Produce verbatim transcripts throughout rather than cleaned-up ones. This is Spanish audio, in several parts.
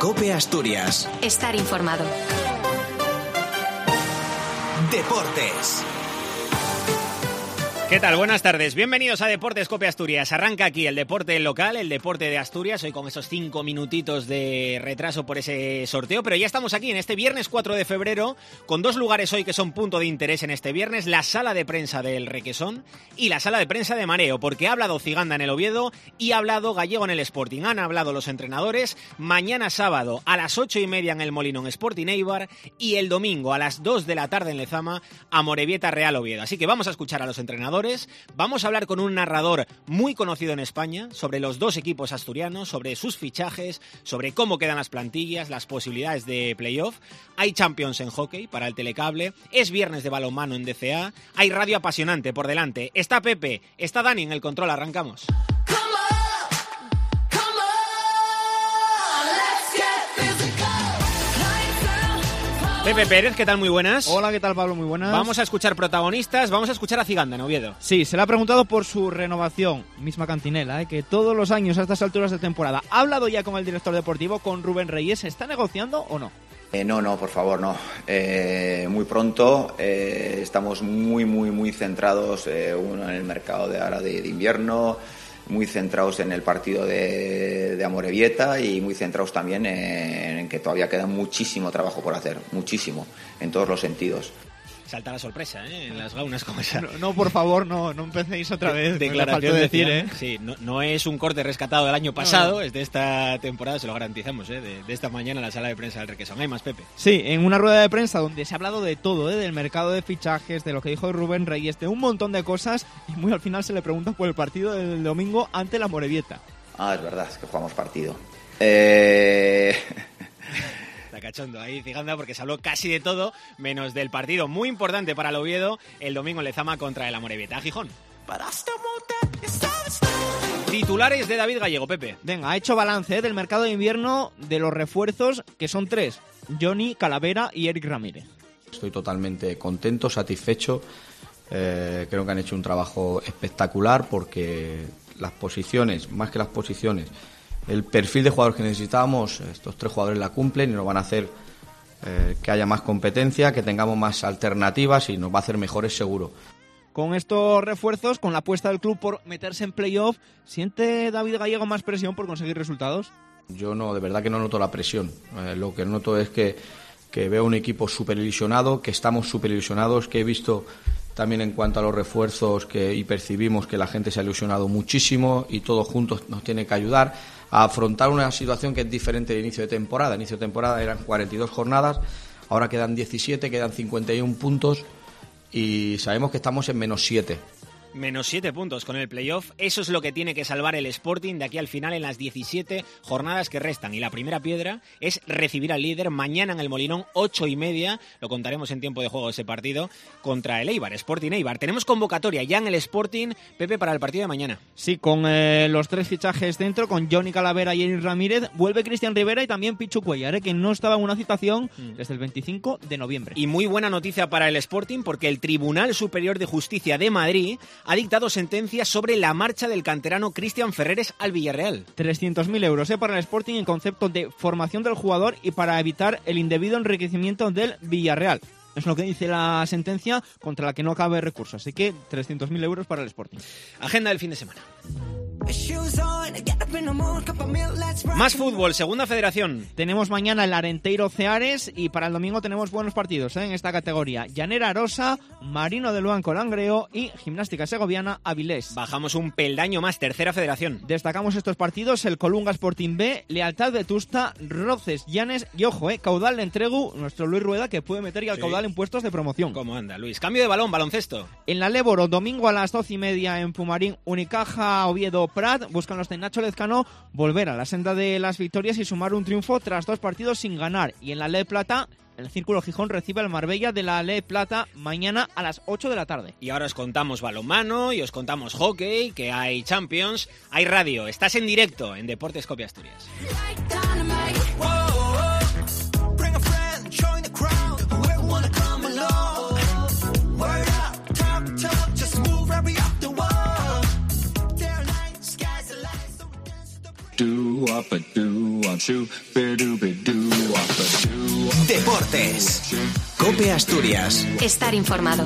COPE Asturias. Estar informado. Deportes. ¿Qué tal? Buenas tardes. Bienvenidos a Deportes COPE Asturias. Arranca aquí el deporte local, el deporte de Asturias, hoy con esos cinco minutitos de retraso por ese sorteo, pero ya estamos aquí en este viernes cuatro de febrero, con dos lugares hoy que son punto de interés en este viernes, la sala de prensa del Requesón y la sala de prensa de Mareo, porque ha hablado Ciganda en el Oviedo y ha hablado Gallego en el Sporting. Han hablado los entrenadores. Mañana sábado a las ocho y media en el Molinón Sporting Eibar y el domingo a las dos de la tarde en Lezama Amorebieta Real Oviedo. Así que vamos a escuchar a los entrenadores. Vamos a hablar con un narrador muy conocido en España sobre los dos equipos asturianos, sobre sus fichajes, sobre cómo quedan las plantillas, las posibilidades de playoff. Hay Champions en hockey para el telecable, es viernes de balonmano en D C A, hay radio apasionante por delante. Está Pepe, está Dani en el control, arrancamos. Pepe Pérez, ¿qué tal? Muy buenas. Hola, ¿qué tal, Pablo? Muy buenas. Vamos a escuchar protagonistas, vamos a escuchar a Ciganda en Oviedo. Sí, se le ha preguntado por su renovación, misma cantinela, ¿eh? Que todos los años a estas alturas de temporada. ¿Ha hablado ya con el director deportivo, con Rubén Reyes? ¿Se está negociando o no? Eh, no, no, por favor, no. Eh, muy pronto, eh, estamos muy, muy, muy centrados, eh, uno en el mercado de ahora de, de invierno, muy centrados en el partido de, de Amorebieta y muy centrados también en, en que todavía queda muchísimo trabajo por hacer, muchísimo, en todos los sentidos. Salta la sorpresa, ¿eh? En las gaunas como esa. No, no, por favor, no, no empecéis otra vez. De, declaración de decir, ¿eh? Sí, no, no es un corte rescatado del año pasado, no, no. Es de esta temporada, se lo garantizamos, ¿eh? De, de esta mañana en la sala de prensa del Requesón. Hay más, Pepe. Sí, en una rueda de prensa donde se ha hablado de todo, ¿eh? Del mercado de fichajes, de lo que dijo Rubén Reyes, de un montón de cosas, y muy al final se le pregunta por el partido del domingo ante la Amorebieta. Ah, es verdad, es que jugamos partido. Eh... Está cachondo ahí Ciganda porque se habló casi de todo, menos del partido muy importante para el Oviedo el domingo en Lezama contra el Amorebieta. Gijón. Titulares de David Gallego, Pepe. Venga, ha hecho balance, ¿eh? Del mercado de invierno, de los refuerzos, que son tres: Johnny, Calavera y Eric Ramírez. Estoy totalmente contento, satisfecho. Eh, creo que han hecho un trabajo espectacular porque las posiciones, más que las posiciones, el perfil de jugadores que necesitábamos, estos tres jugadores la cumplen y nos van a hacer eh, que haya más competencia, que tengamos más alternativas y nos va a hacer mejores seguro. Con estos refuerzos, con la apuesta del club por meterse en playoff, ¿siente David Gallego más presión por conseguir resultados? Yo no, de verdad que no noto la presión. Eh, lo que noto es que, que veo un equipo súper ilusionado, que estamos súper ilusionados, que he visto también en cuanto a los refuerzos que, y percibimos que la gente se ha ilusionado muchísimo y todos juntos nos tiene que ayudar a afrontar una situación que es diferente de inicio de temporada. Inicio de temporada eran cuarenta y dos jornadas, ahora quedan diecisiete, quedan cincuenta y uno puntos y sabemos que estamos en menos siete. Menos siete puntos con el playoff. Eso es lo que tiene que salvar el Sporting de aquí al final en las diecisiete jornadas que restan. Y la primera piedra es recibir al líder mañana en el Molinón, ocho y media. Lo contaremos en tiempo de juego ese partido contra el Eibar, Sporting Eibar. Tenemos convocatoria ya en el Sporting, Pepe, para el partido de mañana. Sí, con eh, los tres fichajes dentro, con Johnny Calavera y Eric Ramírez. Vuelve Cristian Rivera y también Pichu Cuellar, ¿eh? Que no estaba en una citación mm. desde el veinticinco de noviembre. Y muy buena noticia para el Sporting porque el Tribunal Superior de Justicia de Madrid ha dictado sentencia sobre la marcha del canterano Cristian Ferreres al Villarreal. trescientos mil euros ¿eh? Para el Sporting en concepto de formación del jugador y para evitar el indebido enriquecimiento del Villarreal. Es lo que dice la sentencia contra la que no cabe recurso. Así que trescientos mil euros para el Sporting. Agenda del fin de semana. Más fútbol, segunda federación. Tenemos mañana el Arenteiro Ceares y para el domingo tenemos buenos partidos ¿eh? En esta categoría. Llanera Arosa, Marino de Luanco Langreo y Gimnástica Segoviana Avilés. Bajamos un peldaño más, tercera federación. Destacamos estos partidos: el Colunga Sporting B, Lealtad Vetusta, Roces Llanes y ojo, eh, Caudal de Entregu, nuestro Luis Rueda que puede meter ya al sí. Caudal en puestos de promoción. ¿Cómo anda, Luis? Cambio de balón, baloncesto. En la Léboro, domingo a las doce y media en Pumarín, Unicaja Oviedo Prat. Buscan los de Nacho Lezcano volver a la senda de las victorias y sumar un triunfo tras dos partidos sin ganar. Y en la Ley Plata, el Círculo Gijón recibe al Marbella de la Ley Plata mañana a las ocho de la tarde. Y ahora os contamos balonmano y os contamos hockey, que hay Champions, hay radio. Estás en directo en Deportes COPE Asturias. Deportes. COPE Asturias. Estar informado.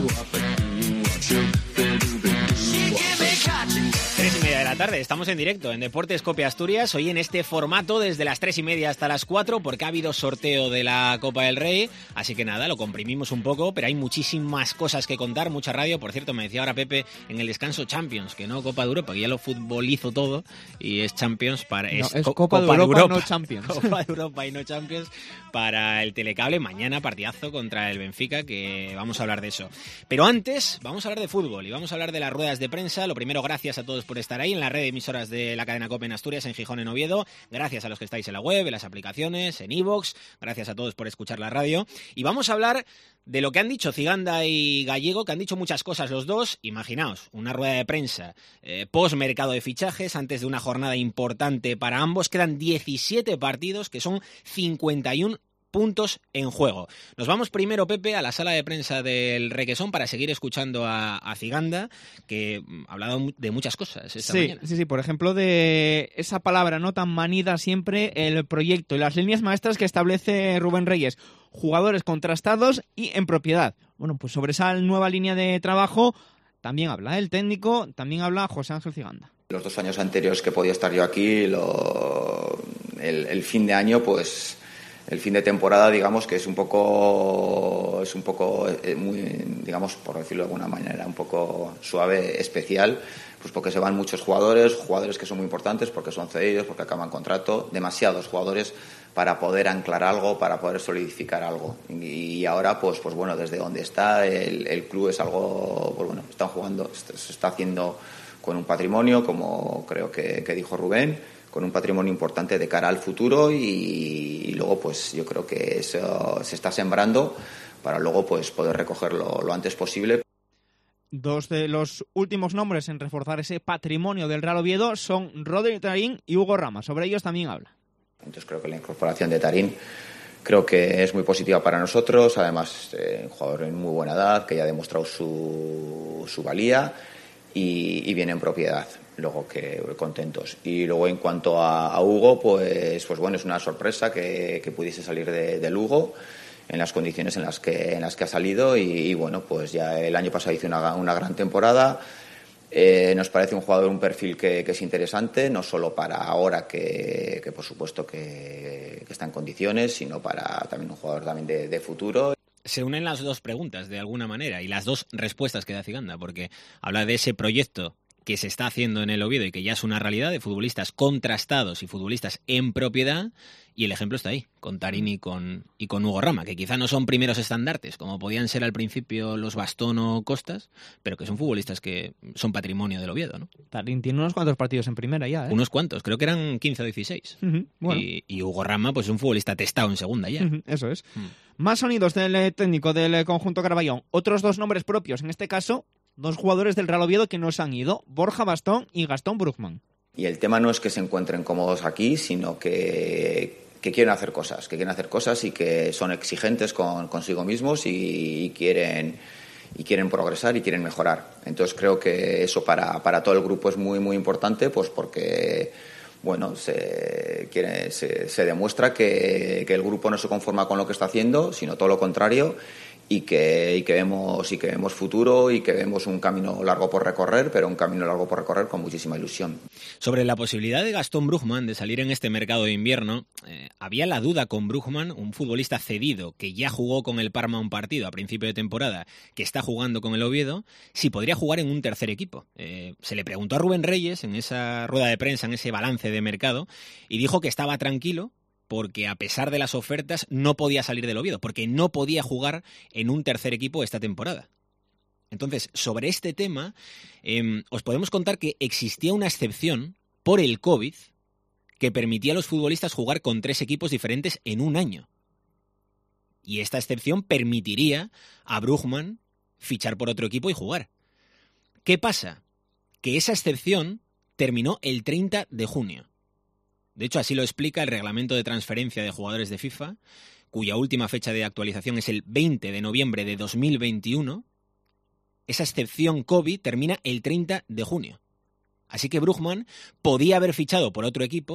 Tres y media de la tarde, estamos en directo en Deportes COPE Asturias, hoy en este formato desde las tres y media hasta las cuatro, porque ha habido sorteo de la Copa del Rey, así que nada, lo comprimimos un poco, pero hay muchísimas cosas que contar, mucha radio. Por cierto, me decía ahora Pepe en el descanso Champions, que no Copa de Europa, que ya lo futbolizo todo y es Champions para... No, es, es Co- Copa, Copa de Europa, de Europa, no Champions. Copa de Europa y no Champions para el Telecable. Mañana partidazo contra el Benfica, que vamos a hablar de eso. Pero antes, vamos a hablar de fútbol y vamos a hablar de las ruedas de prensa. Lo primero, gracias a todos por estar ahí en la red de emisoras de la cadena COPE en Asturias, en Gijón, en Oviedo. Gracias a los que estáis en la web, en las aplicaciones, en iVoox. Gracias a todos por escuchar la radio. Y vamos a hablar de lo que han dicho Ciganda y Gallego, que han dicho muchas cosas los dos. Imaginaos, una rueda de prensa eh, post-mercado de fichajes, antes de una jornada importante para ambos. Quedan diecisiete partidos, que son cincuenta y uno puntos en juego. Nos vamos primero, Pepe, a la sala de prensa del Requesón para seguir escuchando a, a Ciganda, que ha hablado de muchas cosas esta sí, mañana. Sí, sí, por ejemplo, de esa palabra no tan manida siempre, el proyecto y las líneas maestras que establece Rubén Reyes. Jugadores contrastados y en propiedad. Bueno, pues sobre esa nueva línea de trabajo también habla el técnico, también habla José Ángel Ciganda. Los dos años anteriores que podía estar yo aquí, lo, el, el fin de año, pues el fin de temporada, digamos que es un poco, es un poco muy, digamos, por decirlo de alguna manera, un poco suave, especial, pues porque se van muchos jugadores, jugadores que son muy importantes, porque son cedidos, porque acaban contrato, demasiados jugadores para poder anclar algo, para poder solidificar algo. Y, y ahora, pues, pues bueno, desde donde está el, el club es algo, pues bueno, están jugando, se está haciendo con un patrimonio, como creo que, que dijo Rubén, con un patrimonio importante de cara al futuro y, y luego pues yo creo que eso se está sembrando para luego pues poder recogerlo lo antes posible. Dos de los últimos nombres en reforzar ese patrimonio del Real Oviedo son Rodri Tarín y Hugo Rama. Sobre ellos también habla. Entonces creo que la incorporación de Tarín creo que es muy positiva para nosotros, además eh, un jugador en muy buena edad que ya ha demostrado su, su valía y, y viene en propiedad. Luego que contentos. Y luego en cuanto a, a Hugo, pues, pues bueno, es una sorpresa que, que pudiese salir de, de Lugo en las condiciones en las que, en las que ha salido y, y bueno, pues ya el año pasado hizo una, una gran temporada. Eh, nos parece un jugador, un perfil que, que es interesante, no solo para ahora que, que por supuesto que, que está en condiciones, sino para también un jugador también de, de futuro. Se unen las dos preguntas de alguna manera y las dos respuestas que da Ciganda, porque habla de ese proyecto que se está haciendo en el Oviedo y que ya es una realidad, de futbolistas contrastados y futbolistas en propiedad, y el ejemplo está ahí, con Tarín y con, y con Hugo Rama, que quizá no son primeros estandartes, como podían ser al principio los Bastón o Costas, pero que son futbolistas que son patrimonio del Oviedo, ¿no? Tarín tiene unos cuantos partidos en primera ya, ¿eh? Unos cuantos, creo que eran quince o dieciséis. Uh-huh, bueno. y, y Hugo Rama, pues es un futbolista testado en segunda ya. Uh-huh, eso es. Uh-huh. Más sonidos del técnico del conjunto Carballón. Otros dos nombres propios, en este caso, dos jugadores del Real Oviedo que nos han ido, Borja Bastón y Gastón Brugman. Y el tema no es que se encuentren cómodos aquí, sino que, que quieren hacer cosas, que quieren hacer cosas y que son exigentes con consigo mismos y, y quieren y quieren progresar y quieren mejorar. Entonces creo que eso para, para todo el grupo es muy muy importante, pues porque bueno, se, quiere, se, se demuestra que, que el grupo no se conforma con lo que está haciendo, sino todo lo contrario. Y que, y que vemos y que vemos futuro y que vemos un camino largo por recorrer, pero un camino largo por recorrer con muchísima ilusión. Sobre la posibilidad de Gastón Brugman de salir en este mercado de invierno, eh, había la duda con Brugman, un futbolista cedido que ya jugó con el Parma un partido a principio de temporada, que está jugando con el Oviedo, si podría jugar en un tercer equipo. Eh, se le preguntó a Rubén Reyes en esa rueda de prensa, en ese balance de mercado, y dijo que estaba tranquilo, porque a pesar de las ofertas no podía salir del Oviedo, porque no podía jugar en un tercer equipo esta temporada. Entonces, sobre este tema, eh, os podemos contar que existía una excepción por el COVID que permitía a los futbolistas jugar con tres equipos diferentes en un año. Y esta excepción permitiría a Brugman fichar por otro equipo y jugar. ¿Qué pasa? Que esa excepción terminó el treinta de junio. De hecho, así lo explica el reglamento de transferencia de jugadores de FIFA, cuya última fecha de actualización es el veinte de noviembre de dos mil veintiuno. Esa excepción COVID termina el treinta de junio. Así que Brugman podía haber fichado por otro equipo,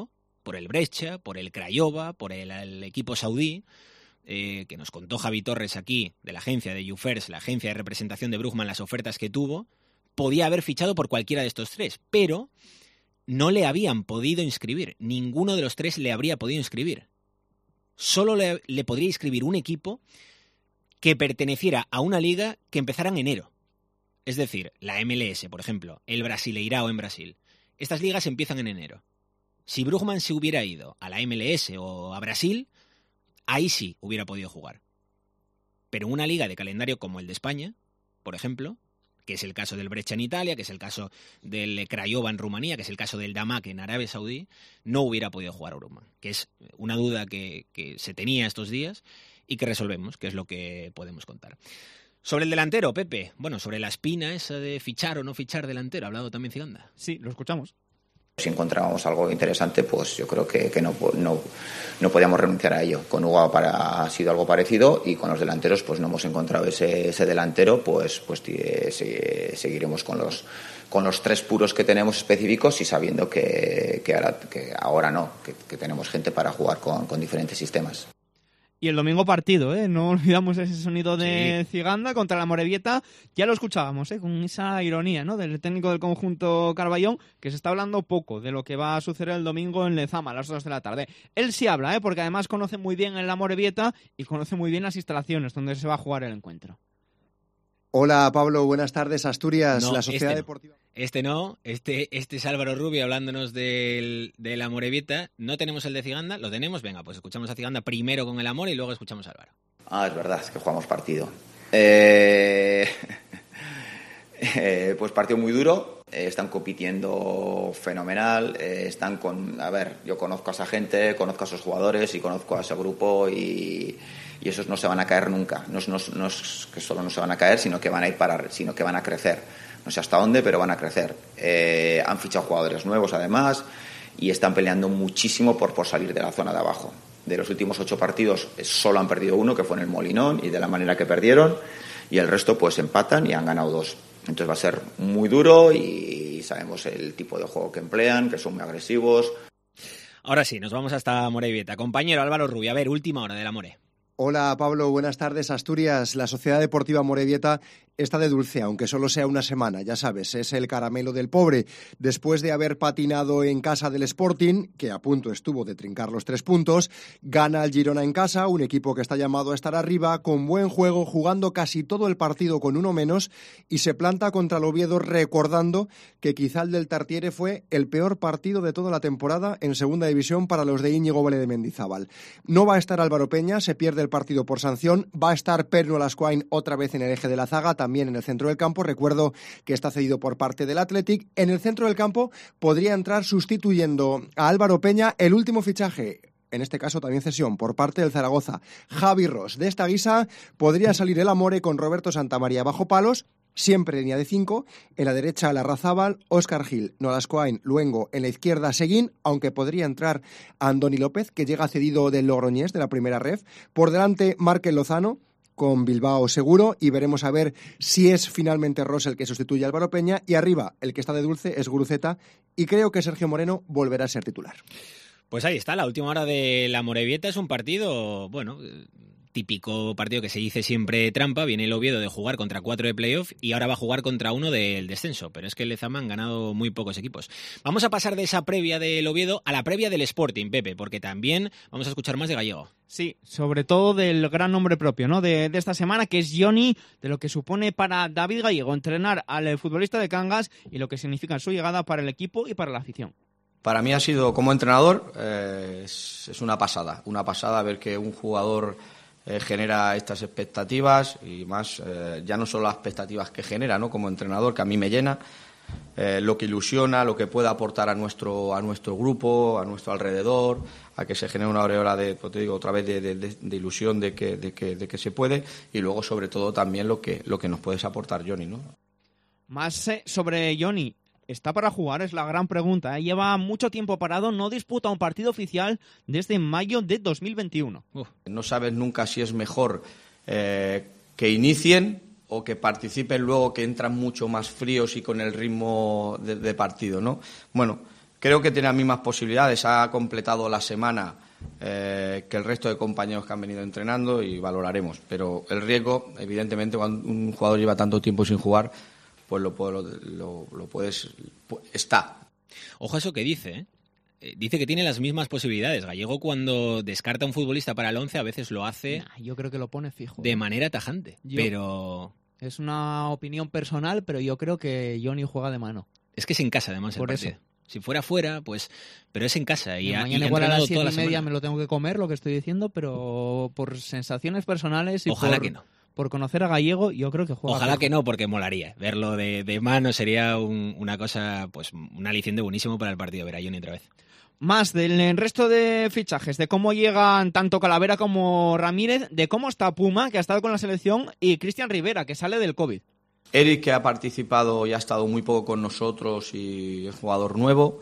por el Brescia, por el Craiova, por el, el equipo saudí, eh, que nos contó Javi Torres aquí, de la agencia de YouFirst, la agencia de representación de Brugman, las ofertas que tuvo, podía haber fichado por cualquiera de estos tres, pero no le habían podido inscribir. Ninguno de los tres le habría podido inscribir. Solo le, le podría inscribir un equipo que perteneciera a una liga que empezara en enero. Es decir, la M L S, por ejemplo, el Brasileirao en Brasil. Estas ligas empiezan en enero. Si Brugman se hubiera ido a la M L S o a Brasil, ahí sí hubiera podido jugar. Pero en una liga de calendario como el de España, por ejemplo, que es el caso del Brescia en Italia, que es el caso del Craiova en Rumanía, que es el caso del Damak en Arabia Saudí, no hubiera podido jugar a Brugman, que es una duda que, que se tenía estos días y que resolvemos, que es lo que podemos contar. Sobre el delantero, Pepe, bueno, sobre la espina esa de fichar o no fichar delantero, ha hablado también Ciganda. Sí, lo escuchamos. Si encontrábamos algo interesante, pues yo creo que, que no, no, no podíamos renunciar a ello. Con Hugo para, ha sido algo parecido y con los delanteros pues no hemos encontrado ese, ese delantero, pues, pues eh, seguiremos con los, con los tres puros que tenemos específicos y sabiendo que, que, ahora, que ahora no, que, que tenemos gente para jugar con, con diferentes sistemas. Y el domingo partido, ¿eh? No olvidamos ese sonido de sí. Ciganda contra la Morevieta. Ya lo escuchábamos, ¿eh? Con esa ironía, ¿no? Del técnico del conjunto Carballón, que se está hablando poco de lo que va a suceder el domingo en Lezama a las dos de la tarde. Él sí habla, ¿eh? Porque además conoce muy bien el la Morevieta y conoce muy bien las instalaciones donde se va a jugar el encuentro. Hola Pablo, buenas tardes. Asturias, no, la Sociedad este no. Deportiva... Este no, este, este es Álvaro Rubio hablándonos del, de la Morevieta. No tenemos el de Ciganda, lo tenemos. Venga, pues escuchamos a Ciganda primero con el Amor y luego escuchamos a Álvaro. Ah, es verdad, es que jugamos partido. Eh... eh, pues partido muy duro, eh, están compitiendo fenomenal, eh, están con... A ver, yo conozco a esa gente, conozco a esos jugadores y conozco a ese grupo y... y esos no se van a caer nunca. No es, no, es, no es que solo no se van a caer, sino que van a ir para, sino que van a crecer. No sé hasta dónde, pero van a crecer. Eh, han fichado jugadores nuevos, además, y están peleando muchísimo por, por salir de la zona de abajo. De los últimos ocho partidos, solo han perdido uno, que fue en el Molinón, y de la manera que perdieron, y el resto pues empatan y han ganado dos. Entonces va a ser muy duro y sabemos el tipo de juego que emplean, que son muy agresivos. Ahora sí, nos vamos hasta Morevieta. Compañero Álvaro Rubio, a ver, última hora de la More. Hola Pablo, buenas tardes. Asturias, la Sociedad Deportiva Morevieta está de dulce, aunque solo sea una semana, ya sabes, es el caramelo del pobre. Después de haber patinado en casa del Sporting, que a punto estuvo de trincar los tres puntos, gana el Girona en casa, un equipo que está llamado a estar arriba, con buen juego, jugando casi todo el partido con uno menos, y se planta contra el Oviedo recordando que quizá el del Tartiere fue el peor partido de toda la temporada en segunda división para los de Íñigo Vélez de Mendizábal. No va a estar Álvaro Peña, se pierde el partido por sanción, va a estar Perno Lascuain otra vez en el eje de la zaga, también en el centro del campo. Recuerdo que está cedido por parte del Athletic. En el centro del campo podría entrar sustituyendo a Álvaro Peña el último fichaje, en este caso también cesión por parte del Zaragoza, Javi Ros. De esta guisa podría salir el Amore con Roberto Santamaría bajo palos, siempre línea de cinco, en la derecha Larrazábal, Óscar Gil, Nolascoain, Luengo, en la izquierda Seguín, aunque podría entrar Andoni López, que llega cedido del Logroñés, de la primera ref, por delante Márquez Lozano, con Bilbao seguro, y veremos a ver si es finalmente Ros el que sustituye a Álvaro Peña, y arriba el que está de dulce es Guruceta, y creo que Sergio Moreno volverá a ser titular. Pues ahí está, la última hora de la Morevieta. Es un partido, bueno, típico partido que se dice siempre trampa. Viene el Oviedo de jugar contra cuatro de playoff y ahora va a jugar contra uno del descenso, pero es que el Lezama han ganado muy pocos equipos. Vamos a pasar de esa previa del Oviedo a la previa del Sporting, Pepe, porque también vamos a escuchar más de Gallego. Sí, sobre todo del gran nombre propio, ¿no? De, de esta semana, que es Johnny, de lo que supone para David Gallego entrenar al futbolista de Cangas y lo que significa su llegada para el equipo y para la afición. Para mí ha sido, como entrenador, eh, es, es una pasada, una pasada ver que un jugador eh, genera estas expectativas y más, eh, ya no solo las expectativas que genera, ¿no? Como entrenador, que a mí me llena, eh, lo que ilusiona, lo que puede aportar a nuestro a nuestro grupo, a nuestro alrededor, a que se genere una aureola de, pues te digo otra vez, de, de, de ilusión de que, de que de que se puede, y luego sobre todo también lo que lo que nos puedes aportar, Johnny, ¿no? Más eh, sobre Johnny. ¿Está para jugar? Es la gran pregunta, ¿eh? Lleva mucho tiempo parado, no disputa un partido oficial desde mayo de dos mil veintiuno. Uf, no sabes nunca si es mejor eh, que inicien o que participen luego, que entran mucho más fríos y con el ritmo de, de partido, ¿no? Bueno, Creo que tiene las mismas posibilidades, ha completado la semana eh, que el resto de compañeros que han venido entrenando y valoraremos. Pero el riesgo, evidentemente, cuando un jugador lleva tanto tiempo sin jugar, pues lo, lo, lo, lo puedes... está. Ojo a eso que dice, ¿eh? Dice que tiene las mismas posibilidades. Gallego, cuando descarta a un futbolista para el once, a veces lo hace... Nah, yo creo que lo pone fijo. De manera tajante, yo, pero... Es una opinión personal, pero yo creo que Johnny juega de mano. Es que es en casa, además, el Por partido. eso. Si fuera fuera, pues... Pero es en casa. Y, y ha, mañana y igual ha a las toda siete la y media semana. me lo tengo que comer, lo que estoy diciendo, pero por sensaciones personales y Ojalá por, que no. por conocer a Gallego, yo creo que juega. Ojalá fijo. que no, porque molaría. Verlo de, de mano sería un, una cosa, pues un aliciente buenísimo para el partido. Ver a Johnny otra vez. Más del resto de fichajes, de cómo llegan tanto Calavera como Ramírez, de cómo está Puma, que ha estado con la selección, y Cristian Rivera, que sale del COVID. Eric, que ha participado y ha estado muy poco con nosotros y es jugador nuevo.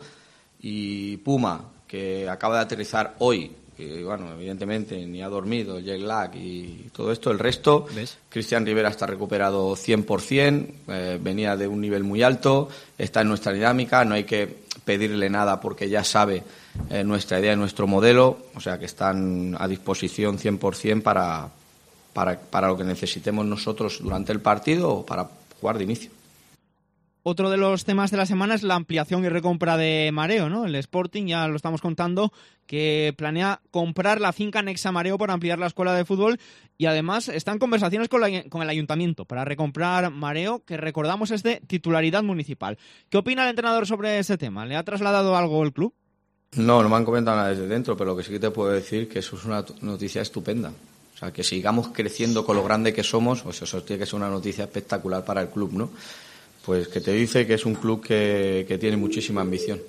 Y Puma, que acaba de aterrizar hoy, que bueno, evidentemente ni ha dormido, el jet lag y todo esto. El resto, ¿ves? Cristian Rivera está recuperado cien por ciento, eh, venía de un nivel muy alto, está en nuestra dinámica, no hay que pedirle nada porque ya sabe eh, nuestra idea y nuestro modelo, o sea que están a disposición cien por ciento para, para, para lo que necesitemos nosotros durante el partido o para jugar de inicio. Otro de los temas de la semana es la ampliación y recompra de Mareo, ¿no? El Sporting, ya lo estamos contando, que planea comprar la finca anexa Mareo para ampliar la escuela de fútbol y además está en conversaciones con, la, con el ayuntamiento para recomprar Mareo, que recordamos es de titularidad municipal. ¿Qué opina el entrenador sobre ese tema? ¿Le ha trasladado algo el club? No, no me han comentado nada desde dentro, pero lo que sí que te puedo decir es que eso es una noticia estupenda. O sea, que sigamos creciendo con lo grande que somos, pues eso tiene que ser una noticia espectacular para el club, ¿no? Pues que te dice que es un club que, que tiene muchísima ambición.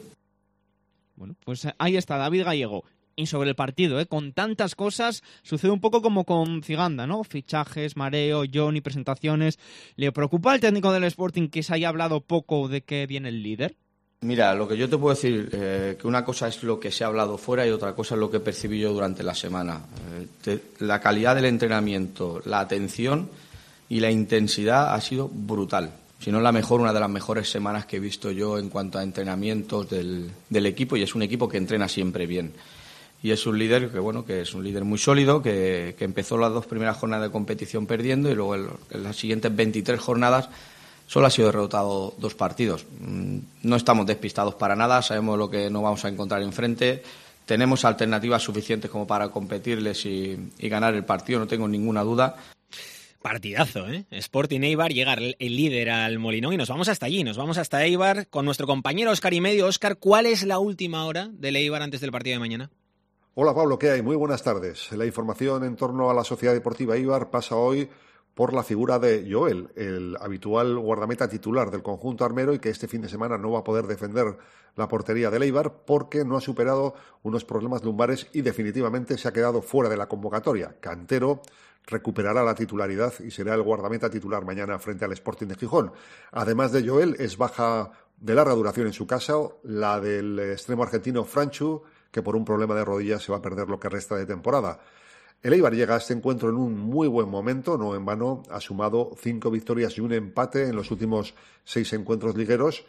Bueno, pues ahí está, David Gallego. Y sobre el partido, ¿eh? Con tantas cosas, sucede un poco como con Ciganda, ¿no? Fichajes, Mareo, Johnny, presentaciones. ¿Le preocupa al técnico del Sporting que se haya hablado poco de que viene el líder? Mira, lo que yo te puedo decir, eh, que una cosa es lo que se ha hablado fuera y otra cosa es lo que percibí yo durante la semana. Eh, te, la calidad del entrenamiento, la atención y la intensidad ha sido brutal. Si no la mejor, una de las mejores semanas que he visto yo en cuanto a entrenamientos del, del equipo, y es un equipo que entrena siempre bien. Y es un líder que bueno, que es un líder muy sólido, que, que empezó las dos primeras jornadas de competición perdiendo y luego el, en las siguientes veintitrés jornadas solo ha sido derrotado dos partidos. No estamos despistados para nada, sabemos lo que nos vamos a encontrar enfrente, tenemos alternativas suficientes como para competirles y, y ganar el partido, no tengo ninguna duda. Partidazo, ¿eh? Sporting Eibar, llega el líder al Molinón y nos vamos hasta allí, nos vamos hasta Eibar con nuestro compañero Óscar y Medio. Óscar, ¿cuál es la última hora del Eibar antes del partido de mañana? Hola Pablo, ¿qué hay? Muy buenas tardes. La información en torno a la Sociedad Deportiva Eibar pasa hoy por la figura de Joel, el habitual guardameta titular del conjunto armero y que este fin de semana no va a poder defender la portería del Eibar porque no ha superado unos problemas lumbares y definitivamente se ha quedado fuera de la convocatoria. Cantero recuperará la titularidad y será el guardameta titular mañana frente al Sporting de Gijón. Además de Joel, es baja de larga duración en su casa la del extremo argentino Franchu, que por un problema de rodillas se va a perder lo que resta de temporada. El Eibar llega a este encuentro en un muy buen momento, no en vano, ha sumado cinco victorias y un empate en los últimos seis encuentros ligueros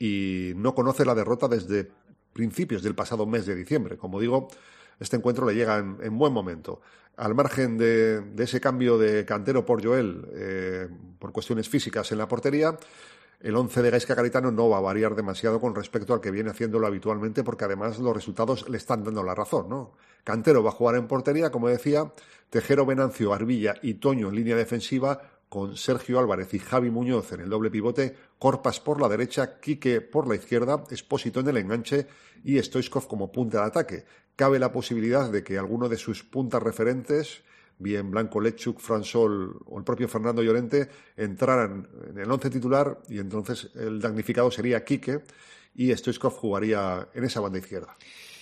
y no conoce la derrota desde principios del pasado mes de diciembre. Como digo, este encuentro le llega en, en buen momento. Al margen de, de ese cambio de Cantero por Joel, eh, por cuestiones físicas en la portería, el once de Gaizka Garitano no va a variar demasiado con respecto al que viene haciéndolo habitualmente, porque además los resultados le están dando la razón, ¿no? Cantero va a jugar en portería, como decía, Tejero, Venancio, Arbilla y Toño en línea defensiva, con Sergio Álvarez y Javi Muñoz en el doble pivote, Corpas por la derecha, Quique por la izquierda, Espósito en el enganche y Stoichkov como punta de ataque. Cabe la posibilidad de que alguno de sus puntas referentes, bien Blanco Lechuk, Fransol o el propio Fernando Llorente, entraran en el once titular y entonces el damnificado sería Quique y Stoichkov jugaría en esa banda izquierda.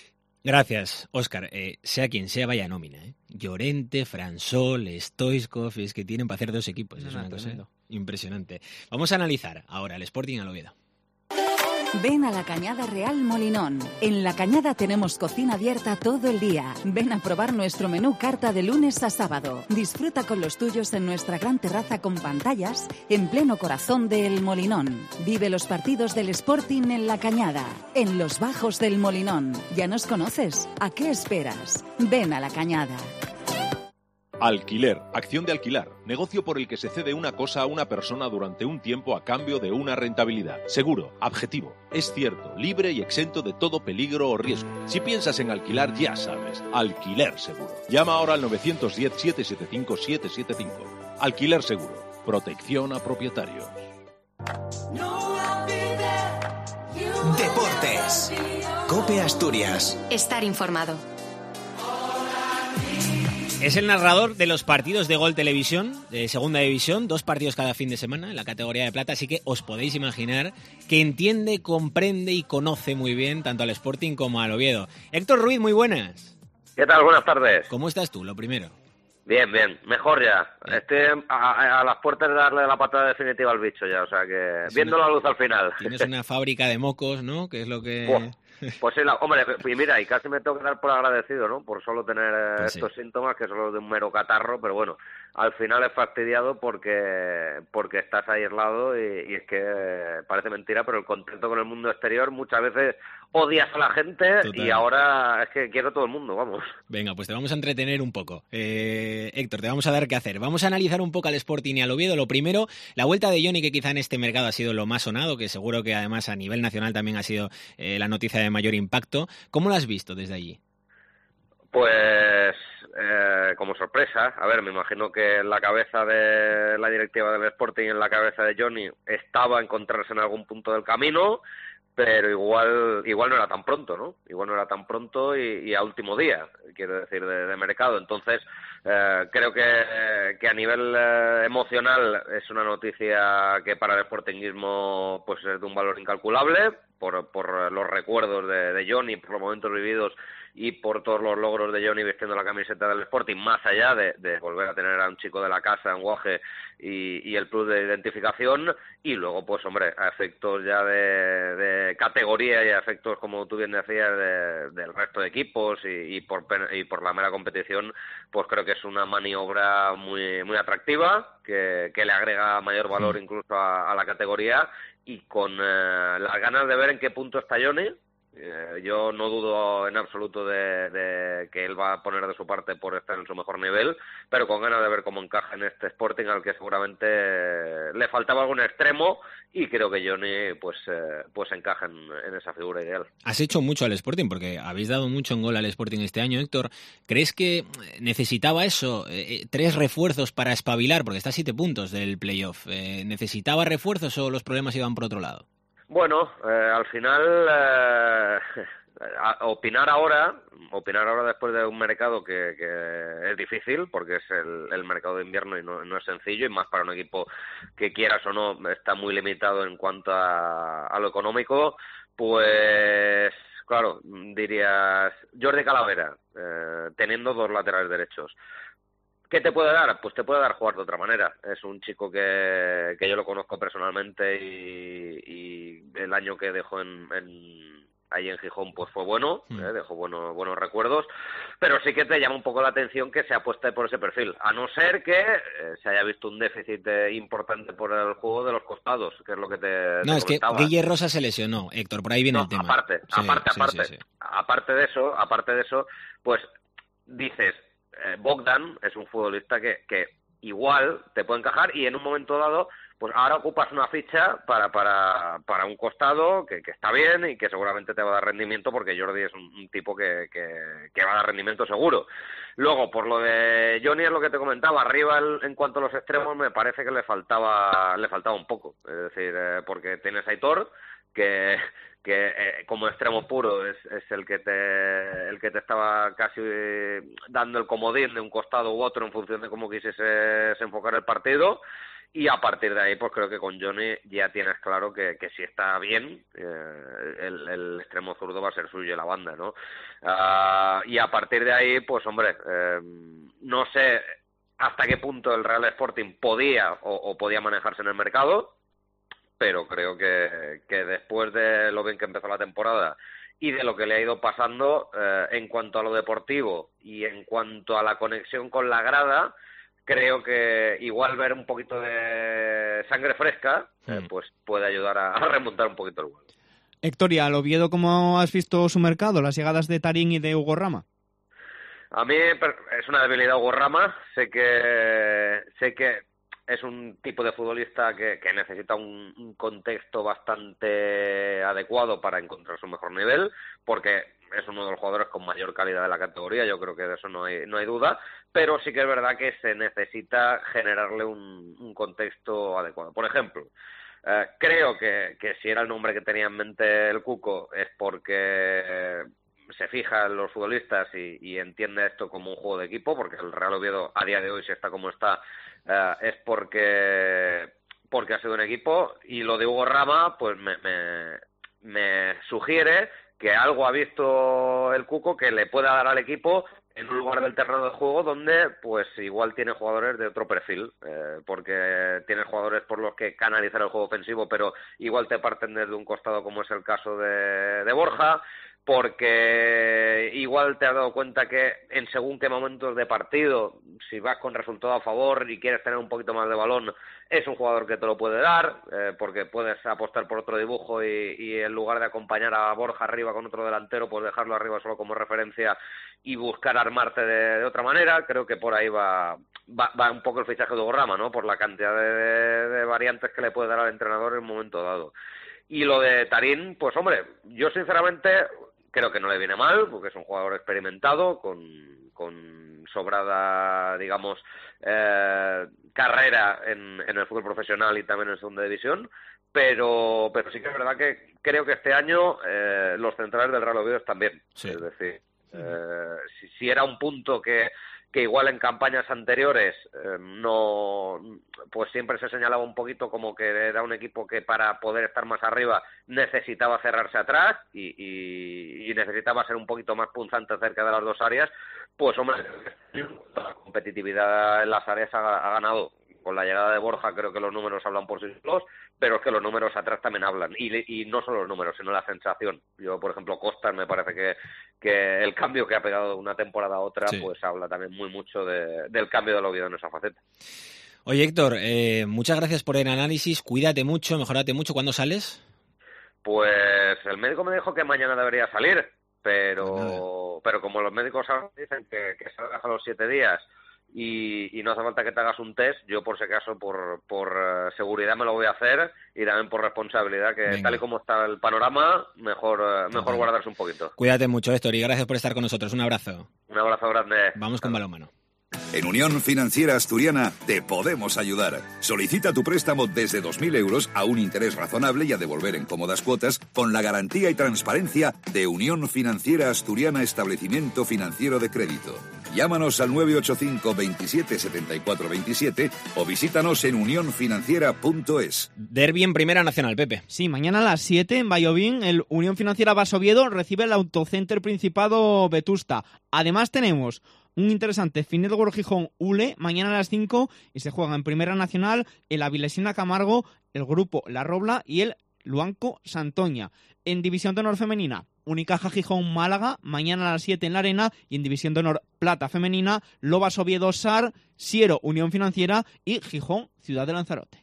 Gracias, Óscar. Eh, sea quien sea, vaya nómina, ¿eh? Llorente, Fransol, Stoichkov, es que tienen para hacer dos equipos. No, es una no, cosa tremendo. Impresionante. Vamos a analizar ahora el Sporting al Oviedo. Ven a la Cañada Real Molinón. En la Cañada tenemos cocina abierta todo el día. Ven a probar nuestro menú carta de lunes a sábado. Disfruta con los tuyos en nuestra gran terraza con pantallas en pleno corazón del Molinón. Vive los partidos del Sporting en la Cañada, en los bajos del Molinón. ¿Ya nos conoces? ¿A qué esperas? Ven a la Cañada. Alquiler, acción de alquilar, negocio por el que se cede una cosa a una persona durante un tiempo a cambio de una rentabilidad. Seguro, objetivo, es cierto, libre y exento de todo peligro o riesgo. Si piensas en alquilar, ya sabes, Alquiler Seguro. Llama ahora al nueve uno cero, siete siete cinco, siete siete cinco. Alquiler Seguro, protección a propietarios. Deportes. COPE Asturias. Estar informado. Es el narrador de los partidos de Gol Televisión, de Segunda División, dos partidos cada fin de semana en la categoría de plata, así que os podéis imaginar que entiende, comprende y conoce muy bien tanto al Sporting como al Oviedo. Héctor Ruiz, muy buenas. ¿Qué tal? Buenas tardes. ¿Cómo estás tú, lo primero? Bien, bien, mejor ya. Estoy a, a las puertas de darle la patada definitiva al bicho ya, o sea que es viendo una, la luz al final. Tienes una fábrica de mocos, ¿no? Que es lo que... Buah. Pues sí, la, hombre, y mira, y casi me tengo que dar por agradecido, ¿no? Por solo tener eh, pues estos sí. síntomas, que solo de un mero catarro, pero bueno, al final es fastidiado porque porque estás aislado y, y es que eh, parece mentira, pero el contacto con el mundo exterior muchas veces odias a la gente. Total. Y ahora es que quiero todo el mundo, vamos. Venga, pues te vamos a entretener un poco. Eh, Héctor, te vamos a dar qué hacer. Vamos a analizar un poco al Sporting y al Oviedo. Lo primero, la vuelta de Johnny, que quizá en este mercado ha sido lo más sonado, que seguro que además a nivel nacional también ha sido eh, la noticia de mayor impacto. ¿Cómo lo has visto desde allí? Pues eh, como sorpresa, a ver, me imagino que en la cabeza de la directiva del Sporting, en la cabeza de Johnny, estaba encontrarse en algún punto del camino, pero igual igual no era tan pronto, ¿no? Igual no era tan pronto y, y a último día, quiero decir, de, de mercado. Entonces, eh, creo que, que a nivel eh, emocional es una noticia que para el sportinguismo pues es de un valor incalculable, por, por los recuerdos de, de Johnny, por los momentos vividos y por todos los logros de Johnny vistiendo la camiseta del Sporting, más allá de, de volver a tener a un chico de la casa, en Guaje, y, y el plus de identificación, y luego, pues hombre, a efectos ya de, de categoría y a efectos, como tú bien decías, de, del resto de equipos y, y, por, y por la mera competición, pues creo que es una maniobra muy, muy atractiva, que, que le agrega mayor valor incluso a, a la categoría, y con eh, las ganas de ver en qué punto está Johnny. Eh, yo no dudo en absoluto de, de que él va a poner de su parte por estar en su mejor nivel, pero con ganas de ver cómo encaja en este Sporting al que seguramente eh, le faltaba algún extremo, y creo que Johnny pues eh, pues encaja en, en esa figura ideal. Has hecho mucho al Sporting porque habéis dado mucho en gol al Sporting este año, Héctor. ¿Crees que necesitaba eso? Eh, tres refuerzos para espabilar, porque está a siete puntos del playoff. Eh, ¿Necesitaba refuerzos o los problemas iban por otro lado? Bueno, eh, al final, eh, opinar ahora, opinar ahora después de un mercado que, que es difícil, porque es el, el mercado de invierno y no, no es sencillo, y más para un equipo que, quieras o no, está muy limitado en cuanto a, a lo económico, pues claro, dirías Jordi Calavera, eh, teniendo dos laterales derechos. ¿Qué te puede dar? Pues te puede dar jugar de otra manera. Es un chico que, que yo lo conozco personalmente y, y el año que dejó en, en, ahí en Gijón pues fue bueno, mm. eh, dejó bueno, buenos recuerdos, pero sí que te llama un poco la atención que se apueste por ese perfil, a no ser que eh, se haya visto un déficit eh, importante por el juego de los costados, que es lo que te No, te es comentaba. Que Guille Rosa se lesionó, Héctor, por ahí viene no, el tema. Aparte, sí, aparte, sí, aparte, sí, sí. aparte de eso, aparte de eso, pues dices, Bogdan es un futbolista que, que igual te puede encajar y en un momento dado, pues ahora ocupas una ficha para para, para un costado que, que está bien y que seguramente te va a dar rendimiento, porque Jordi es un, un tipo que, que, que va a dar rendimiento seguro. Luego, por lo de Johnny, es lo que te comentaba, arriba el, en cuanto a los extremos me parece que le faltaba le faltaba un poco, es decir, eh, porque tienes a Aitor, que que eh, como extremo puro es, es el que te el que te estaba casi eh, dando el comodín de un costado u otro en función de cómo quisieses enfocar el partido, y a partir de ahí pues creo que con Johnny ya tienes claro que, que si está bien eh, el, el extremo zurdo va a ser suyo y la banda, ¿no? Uh, y a partir de ahí pues hombre, eh, no sé hasta qué punto el Real Sporting podía o, o podía manejarse en el mercado. pero creo que, que después de lo bien que empezó la temporada y de lo que le ha ido pasando eh, en cuanto a lo deportivo y en cuanto a la conexión con la grada, creo que igual ver un poquito de sangre fresca eh, pues puede ayudar a, a remontar un poquito el vuelo. Héctor, ¿y al Oviedo cómo has visto su mercado, las llegadas de Tarín y de Hugo Rama? A mí es una debilidad Hugo Rama, sé que sé que es un tipo de futbolista que, que necesita un, un contexto bastante adecuado para encontrar su mejor nivel, porque es uno de los jugadores con mayor calidad de la categoría, yo creo que de eso no hay, no hay duda, pero sí que es verdad que se necesita generarle un, un contexto adecuado. Por ejemplo, eh, creo que, que si era el nombre que tenía en mente el Cuco es porque eh, se fija en los futbolistas y, y entiende esto como un juego de equipo, porque el Real Oviedo a día de hoy, si está como está, eh, es porque porque ha sido un equipo, y lo de Hugo Rama pues me, me, me sugiere que algo ha visto el Cuco que le pueda dar al equipo en un lugar del terreno de juego donde pues igual tiene jugadores de otro perfil, eh, porque tiene jugadores por los que canalizar el juego ofensivo, pero igual te parten desde un costado, como es el caso de, de Borja, porque igual te has dado cuenta que en según qué momentos de partido, si vas con resultado a favor y quieres tener un poquito más de balón, es un jugador que te lo puede dar, eh, porque puedes apostar por otro dibujo y, y en lugar de acompañar a Borja arriba con otro delantero, pues dejarlo arriba solo como referencia y buscar armarte de, de otra manera. Creo que por ahí va, va, va un poco el fichaje de Hugo Rama, ¿no? Por la cantidad de, de, de variantes que le puede dar al entrenador en un momento dado. Y lo de Tarín, pues hombre, yo sinceramente creo que no le viene mal, porque es un jugador experimentado, con, con sobrada, digamos, eh, carrera en, en el fútbol profesional y también en segunda división, pero pero sí que es verdad que creo que este año eh, los centrales del Real Oviedo están bien. Sí. Es decir, eh, si, si era un punto que que igual en campañas anteriores eh, no, pues siempre se señalaba un poquito como que era un equipo que para poder estar más arriba necesitaba cerrarse atrás y, y, y necesitaba ser un poquito más punzante cerca de las dos áreas, pues hombre, la competitividad en las áreas ha, ha ganado. Con la llegada de Borja creo que los números hablan por sí solos, pero es que los números atrás también hablan, y, y no solo los números, sino la sensación. Yo, por ejemplo, Costas, me parece que, que el cambio que ha pegado de una temporada a otra, sí, pues habla también muy mucho de, del cambio del Oviedo en esa faceta. Oye, Héctor, eh, muchas gracias por el análisis, cuídate mucho, mejorate mucho. ¿Cuándo sales? Pues el médico me dijo que mañana debería salir, pero, pero como los médicos dicen que, que salgas a los siete días, Y, y no hace falta que te hagas un test, yo por si acaso por, por uh, seguridad me lo voy a hacer, y también por responsabilidad, que Venga. Tal y como está el panorama, mejor, uh, mejor guardarse un poquito. Cuídate mucho, Héctor, y gracias por estar con nosotros. Un abrazo. Un abrazo grande. Vamos con balonmano. En Unión Financiera Asturiana te podemos ayudar. Solicita tu préstamo desde dos mil euros a un interés razonable y a devolver en cómodas cuotas con la garantía y transparencia de Unión Financiera Asturiana Establecimiento Financiero de Crédito. Llámanos al nueve ocho cinco veintisiete setenta y cuatro veintisiete o visítanos en unión financiera punto es. Derbi en Primera Nacional, Pepe. Sí, mañana a las siete en Vallovín el Unión Financiera Basoviedo recibe el Autocenter Principado Vetusta. Además tenemos un interesante Finetwork Gijón Ule mañana a las cinco y se juega en Primera Nacional el Avilesina Camargo, el Grupo La Robla y el Luanco Santoña. En División de Honor Femenina, Unicaja Gijón Málaga, mañana a las siete en la Arena, y en División de Honor Plata Femenina, Lobas Oviedo Sar, Siero Unión Financiera y Gijón Ciudad de Lanzarote.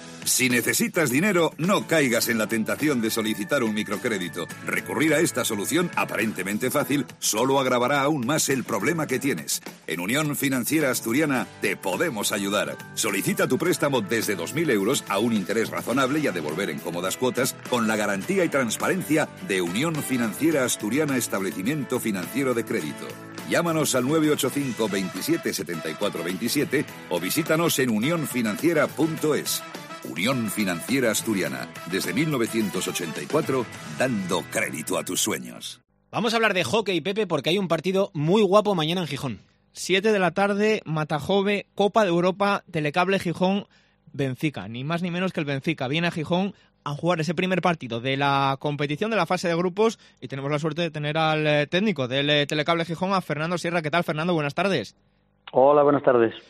Si necesitas dinero, no caigas en la tentación de solicitar un microcrédito. Recurrir a esta solución, aparentemente fácil, solo agravará aún más el problema que tienes. En Unión Financiera Asturiana te podemos ayudar. Solicita tu préstamo desde dos mil euros a un interés razonable y a devolver en cómodas cuotas con la garantía y transparencia de Unión Financiera Asturiana Establecimiento Financiero de Crédito. Llámanos al nueve ocho cinco veintisiete setenta y cuatro veintisiete o visítanos en unión financiera punto es. Unión Financiera Asturiana, desde mil novecientos ochenta y cuatro, dando crédito a tus sueños. Vamos a hablar de hockey, Pepe, porque hay un partido muy guapo mañana en Gijón. siete de la tarde, Matajove, Copa de Europa, Telecable Gijón, Benfica. Ni más ni menos que el Benfica viene a Gijón a jugar ese primer partido de la competición de la fase de grupos, y tenemos la suerte de tener al eh, técnico del eh, Telecable Gijón, a Fernando Sierra. ¿Qué tal, Fernando? Buenas tardes. Hola, buenas tardes.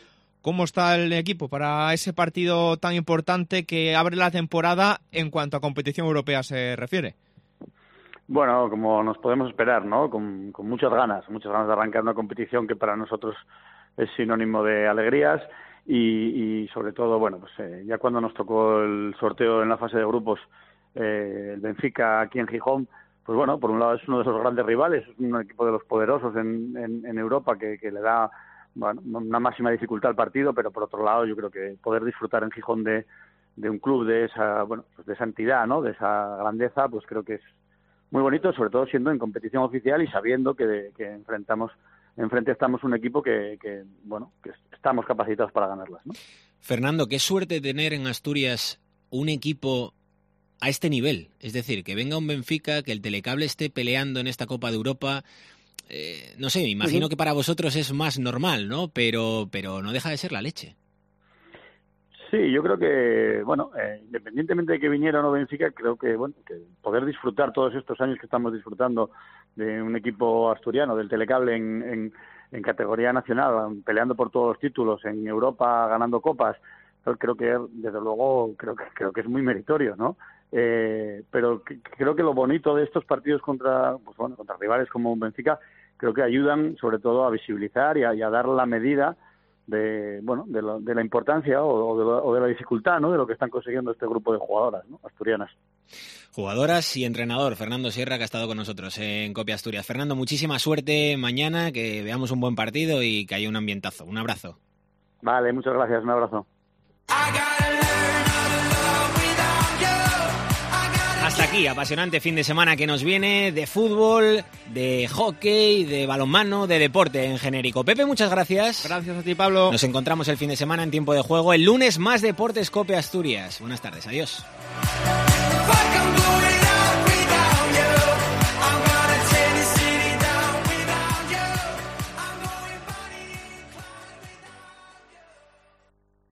¿Cómo está el equipo para ese partido tan importante que abre la temporada en cuanto a competición europea se refiere? Bueno, como nos podemos esperar, ¿no? Con, con muchas ganas, muchas ganas de arrancar una competición que para nosotros es sinónimo de alegrías y, y sobre todo, bueno, pues eh, ya cuando nos tocó el sorteo en la fase de grupos, eh, el Benfica aquí en Gijón, pues bueno, por un lado es uno de esos grandes rivales, un equipo de los poderosos en, en, en Europa que, que le da, bueno, una máxima dificultad al partido, pero por otro lado yo creo que poder disfrutar en Gijón de, de un club de esa, bueno, pues de esa entidad, ¿no? De esa grandeza, pues creo que es muy bonito, sobre todo siendo en competición oficial y sabiendo que, que enfrentamos, enfrente estamos un equipo que, que, bueno, que estamos capacitados para ganarlas, ¿no? Fernando, qué suerte tener en Asturias un equipo a este nivel, es decir, que venga un Benfica, que el Telecable esté peleando en esta Copa de Europa. Eh, no sé, me imagino uh-huh. que para vosotros es más normal, ¿no? Pero, pero no deja de ser la leche. Sí, yo creo que, bueno, eh, independientemente de que viniera o no Benfica, creo que, bueno, que poder disfrutar todos estos años que estamos disfrutando de un equipo asturiano, del Telecable en, en, en categoría nacional, peleando por todos los títulos, en Europa ganando copas, creo que, desde luego, creo que, creo que es muy meritorio, ¿no? Eh, pero que, creo que lo bonito de estos partidos contra, pues bueno, contra rivales como Benfica, creo que ayudan sobre todo a visibilizar y a, y a dar la medida de, bueno, de, lo, de la importancia o, o, de lo, o de la dificultad, ¿no? De lo que están consiguiendo este grupo de jugadoras, ¿no? Asturianas. Jugadoras y entrenador, Fernando Sierra, que ha estado con nosotros en Copia Asturias. Fernando, muchísima suerte mañana, que veamos un buen partido y que haya un ambientazo. Un abrazo. Vale, muchas gracias, un abrazo. Hasta aquí, apasionante fin de semana que nos viene de fútbol, de hockey, de balonmano, de deporte en genérico. Pepe, muchas gracias. Gracias a ti, Pablo. Nos encontramos el fin de semana en Tiempo de Juego. El lunes más Deportes Cope Asturias. Buenas tardes, adiós.